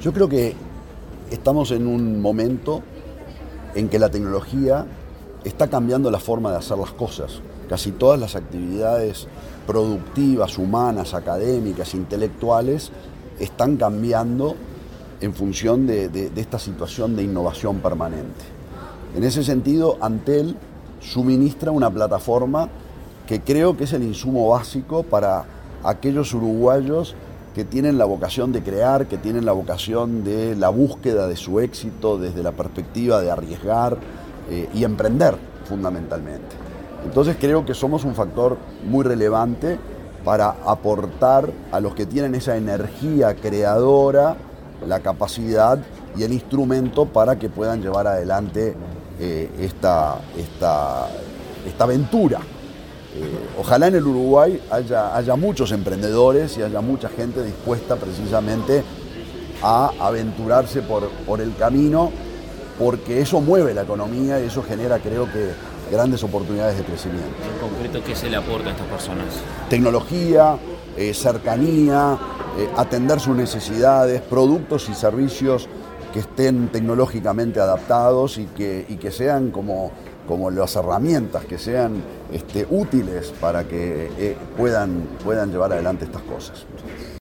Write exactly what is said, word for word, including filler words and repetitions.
Yo creo que estamos en un momento en que la tecnología está cambiando la forma de hacer las cosas. Casi todas las actividades productivas, humanas, académicas, intelectuales, están cambiando en función de, de, de esta situación de innovación permanente. En ese sentido, Antel suministra una plataforma que creo que es el insumo básico para aquellos uruguayos que tienen la vocación de crear, que tienen la vocación de la búsqueda de su éxito desde la perspectiva de arriesgar eh, y emprender fundamentalmente. Entonces creo que somos un factor muy relevante para aportar a los que tienen esa energía creadora, la capacidad y el instrumento para que puedan llevar adelante eh, esta, esta, esta aventura. Eh, ojalá en el Uruguay haya, haya muchos emprendedores y haya mucha gente dispuesta precisamente a aventurarse por, por el camino, porque eso mueve la economía y eso genera, creo que, grandes oportunidades de crecimiento. En concreto, ¿qué se le aporta a estas personas? Tecnología, eh, cercanía, eh, atender sus necesidades, productos y servicios que estén tecnológicamente adaptados y que, y que sean como, como las herramientas, que sean este, útiles para que eh, puedan, puedan llevar adelante estas cosas.